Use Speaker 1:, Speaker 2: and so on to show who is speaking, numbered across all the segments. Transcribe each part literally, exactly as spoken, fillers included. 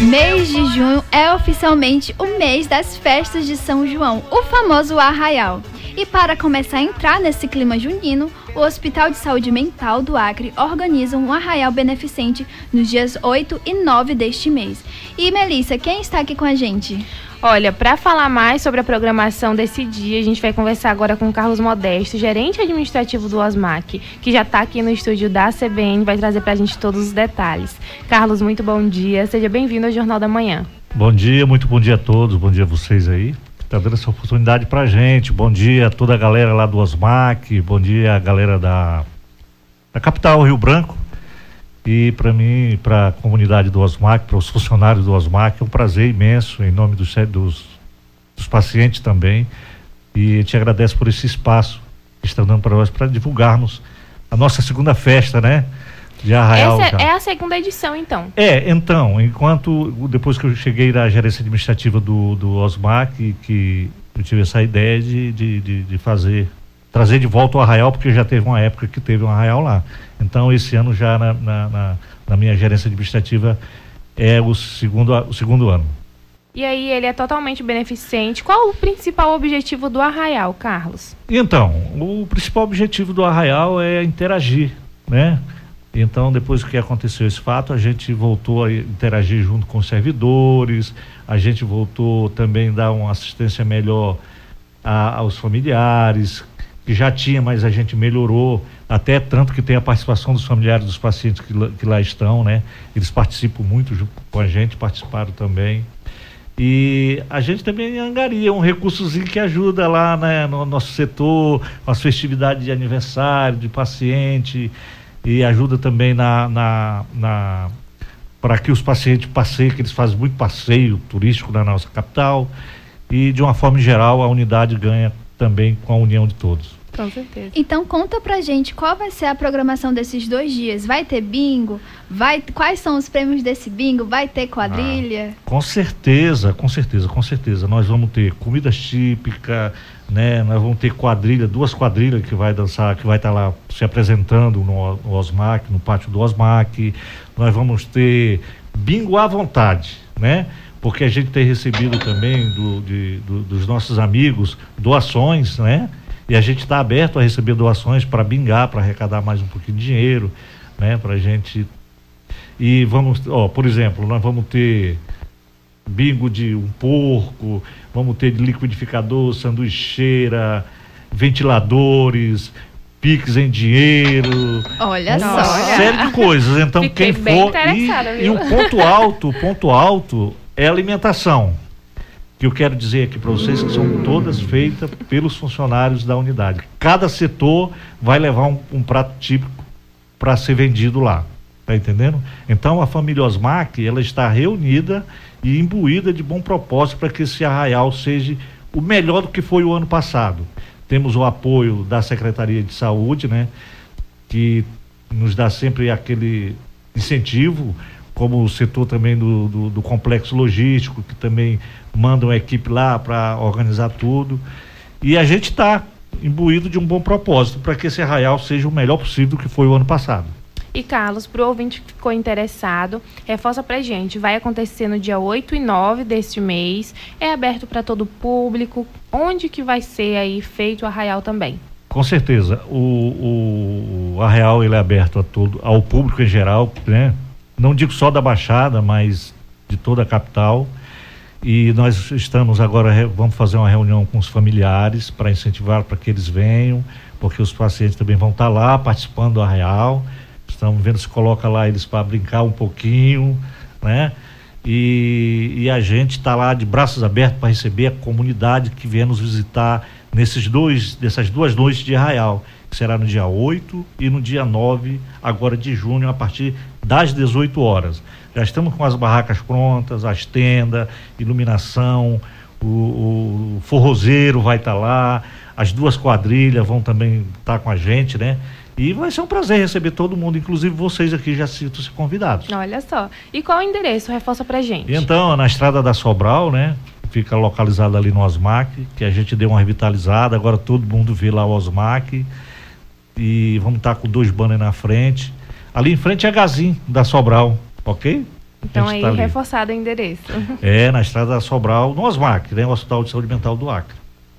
Speaker 1: Mês de junho é oficialmente o mês das festas de São João, o famoso Arraial. E para começar a entrar nesse clima junino, o Hospital de Saúde Mental do Acre organiza um arraial beneficente nos dias oito e nove deste mês. E Melissa, quem está aqui com a gente?
Speaker 2: Olha, para falar mais sobre a programação desse dia, a gente vai conversar agora com o Carlos Modesto, gerente administrativo do OSMAC, que já está aqui no estúdio da C B N, vai trazer para a gente todos os detalhes. Carlos, muito bom dia, seja bem-vindo ao Jornal da Manhã.
Speaker 3: Bom dia, muito bom dia a todos, bom dia a vocês aí, está dando essa oportunidade para a gente. Bom dia a toda a galera lá do OSMAC, bom dia a galera da, da capital, Rio Branco. E para mim, para a comunidade do OSMAC, para os funcionários do OSMAC, é um prazer imenso, em nome dos, dos, dos pacientes também. E te agradeço por esse espaço que estão dando para nós, para divulgarmos a nossa segunda festa, né? De Arraial.
Speaker 2: Essa é a segunda edição, então?
Speaker 3: É, então, enquanto, depois que eu cheguei na gerência administrativa do, do OSMAC, que eu tive essa ideia de, de, de, de fazer, trazer de volta o Arraial, porque já teve uma época que teve um Arraial lá. Então, esse ano já na, na, na, na minha gerência administrativa é o segundo, o segundo ano.
Speaker 2: E aí, ele é totalmente beneficente. Qual o principal objetivo do Arraial, Carlos?
Speaker 3: Então, o principal objetivo do Arraial é interagir, né? Então, depois que aconteceu esse fato, a gente voltou a interagir junto com os servidores, a gente voltou também a dar uma assistência melhor a, aos familiares, que já tinha, mas a gente melhorou, até tanto que tem a participação dos familiares dos pacientes que, que lá estão, né? Eles participam muito junto com a gente, participaram também. E a gente também angaria um recursozinho que ajuda lá, né, no nosso setor, com as festividades de aniversário, de paciente, e ajuda também na, na, na para que os pacientes passeiem, que eles fazem muito passeio turístico na nossa capital, e de uma forma geral a unidade ganha também com a união de todos.
Speaker 2: Com certeza.
Speaker 1: Então conta pra gente qual vai ser a programação desses dois dias. Vai ter bingo? Vai, quais são os prêmios desse bingo? Vai ter quadrilha?
Speaker 3: Ah, com certeza, com certeza, com certeza. Nós vamos ter comida típica, né? Nós vamos ter quadrilha, duas quadrilhas que vai dançar, que vai estar lá se apresentando no, no OSMAC, no pátio do OSMAC. Nós vamos ter bingo à vontade, né? Porque a gente tem recebido também do, de, do, dos nossos amigos doações, né? E a gente está aberto a receber doações para bingar, para arrecadar mais um pouquinho de dinheiro, né? Para a gente. E vamos, ó, por exemplo, nós vamos ter bingo de um porco, vamos ter de liquidificador, sanduicheira, ventiladores, Pix em dinheiro.
Speaker 1: Olha só.
Speaker 3: Uma série de coisas. Então,
Speaker 2: Fiquei
Speaker 3: quem
Speaker 2: bem
Speaker 3: for.
Speaker 2: interessada,
Speaker 3: E,
Speaker 2: viu?
Speaker 3: e o ponto alto, o ponto alto é a alimentação. Que eu quero dizer aqui para vocês que são todas feitas pelos funcionários da unidade. Cada setor vai levar um, um prato típico para ser vendido lá, tá entendendo? Então a família OSMAC, ela está reunida e imbuída de bom propósito para que esse arraial seja o melhor do que foi o ano passado. Temos o apoio da Secretaria de Saúde, né? Que nos dá sempre aquele incentivo, como o setor também do, do, do complexo logístico, que também manda uma equipe lá para organizar tudo. E a gente está imbuído de um bom propósito para que esse arraial seja o melhor possível do que foi o ano passado.
Speaker 2: E Carlos, para o ouvinte que ficou interessado, reforça pra gente, vai acontecer no dia oito e nove deste mês, é aberto para todo o público, onde que vai ser aí feito o arraial também?
Speaker 3: Com certeza, o, o, o arraial ele é aberto a todo, ao público em geral, né? Não digo só da Baixada, mas de toda a capital. E nós estamos agora, vamos fazer uma reunião com os familiares para incentivar para que eles venham, porque os pacientes também vão estar lá participando do arraial. Estamos vendo se coloca lá eles para brincar um pouquinho, né? E, e a gente está lá de braços abertos para receber a comunidade que vier nos visitar nesses dois, dessas duas noites de arraial, que será no dia oito e no dia nove, agora de junho, a partir das dezoito horas. Já estamos com as barracas prontas, as tendas, iluminação, o, o forrozeiro vai estar tá lá, as duas quadrilhas vão também estar tá com a gente, né? E vai ser um prazer receber todo mundo, inclusive vocês aqui já sintam-se convidados.
Speaker 2: Olha só. E qual o endereço? Reforça pra gente.
Speaker 3: E então, na Estrada da Sobral, né? Fica localizada ali no OSMAC, que a gente deu uma revitalizada, agora todo mundo vê lá o OSMAC. E vamos estar com dois banners na frente. Ali em frente é a Gazin da Sobral, ok?
Speaker 2: Então aí
Speaker 3: tá
Speaker 2: reforçado o endereço.
Speaker 3: É, na Estrada Sobral, no OSMAC, né? O Hospital de Saúde Mental do Acre.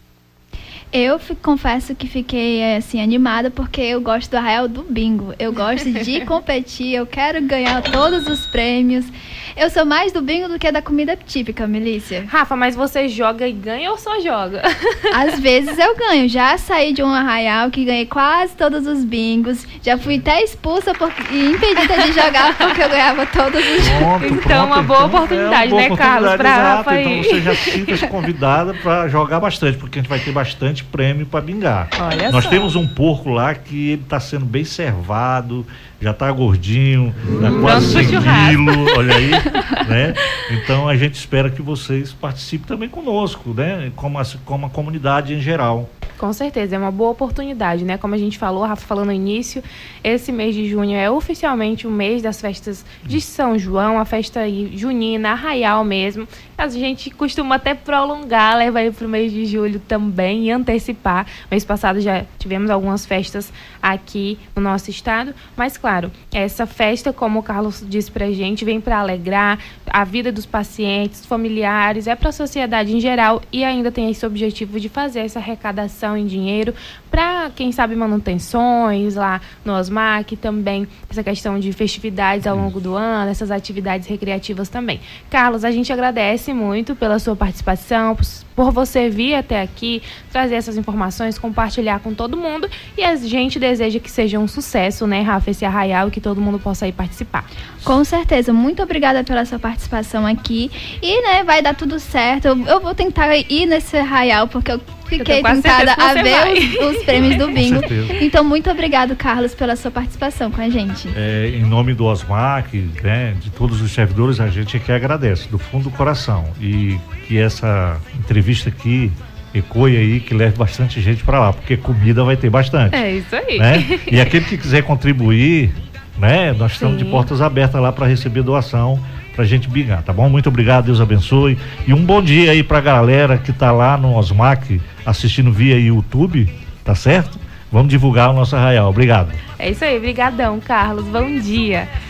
Speaker 1: Eu f- confesso que fiquei assim animada porque eu gosto do Arraial do Bingo. Eu gosto de competir, eu quero ganhar todos os prêmios. Eu sou mais do bingo do que da comida típica, Melícia.
Speaker 2: Rafa, mas você joga e ganha ou só joga?
Speaker 1: Às vezes eu ganho. Já saí de um arraial que ganhei quase todos os bingos. Já fui até expulsa por... e impedida de jogar porque eu ganhava todos os
Speaker 3: Pronto,
Speaker 2: Então,
Speaker 3: pronto.
Speaker 2: uma boa
Speaker 3: Então,
Speaker 2: oportunidade,
Speaker 3: é uma boa
Speaker 2: né, Carlos,
Speaker 3: oportunidade,
Speaker 2: pra
Speaker 3: exato.
Speaker 2: Rafa
Speaker 3: Então
Speaker 2: aí.
Speaker 3: você já sinta-se convidada para jogar bastante, porque a gente vai ter bastante prêmio para bingar.
Speaker 2: Olha
Speaker 3: Nós
Speaker 2: só.
Speaker 3: temos um porco lá que ele está sendo bem servado, já está gordinho, tá quase
Speaker 2: Pronto pro
Speaker 3: cem
Speaker 2: churrasco.
Speaker 3: quilos, olha aí, né? Então a gente espera que vocês participem também conosco, né? Como a, como a comunidade em geral.
Speaker 2: Com certeza, é uma boa oportunidade, né? Como a gente falou, a Rafa falou no início, esse mês de junho é oficialmente o mês das festas de São João, a festa aí junina, arraial mesmo. A gente costuma até prolongar, levar aí pro mês de julho também e antecipar. Mês passado já tivemos algumas festas aqui no nosso estado, mas claro, essa festa, como o Carlos disse pra gente, vem para alegrar a vida dos pacientes, familiares, é para a sociedade em geral e ainda tem esse objetivo de fazer essa arrecadação em dinheiro para, quem sabe, manutenções lá no OSMAC, também essa questão de festividades ao longo do ano, essas atividades recreativas também. Carlos, a gente agradece muito pela sua participação, por você vir até aqui, trazer essas informações, compartilhar com todo mundo, e a gente deseja que seja um sucesso, né, Rafa, esse arraial, e que todo mundo possa ir participar.
Speaker 1: Com certeza, muito obrigada pela sua participação aqui. E, né, vai dar tudo certo. Eu, eu vou tentar ir nesse arraial, porque eu fiquei
Speaker 2: Eu tenho quase
Speaker 1: tentada
Speaker 2: certeza que
Speaker 1: a
Speaker 2: você
Speaker 1: ver
Speaker 2: vai.
Speaker 1: os, os prêmios do bingo.
Speaker 3: certeza.
Speaker 1: Então, muito obrigado, Carlos, pela sua participação com a gente.
Speaker 3: É, em nome do OSMAC, né, de todos os servidores, a gente aqui agradece, do fundo do coração. E que essa entrevista aqui ecoe aí, que leve bastante gente para lá, porque comida vai ter bastante.
Speaker 2: É isso aí.
Speaker 3: Né? E aquele que quiser contribuir, né, nós estamos
Speaker 2: Sim.
Speaker 3: de portas abertas lá para receber doação, pra gente bingar, tá bom? Muito obrigado, Deus abençoe. E um bom dia aí pra galera que tá lá no OSMAC assistindo via YouTube, tá certo? Vamos divulgar o nosso arraial. Obrigado.
Speaker 2: É isso aí, brigadão, Carlos. Bom dia.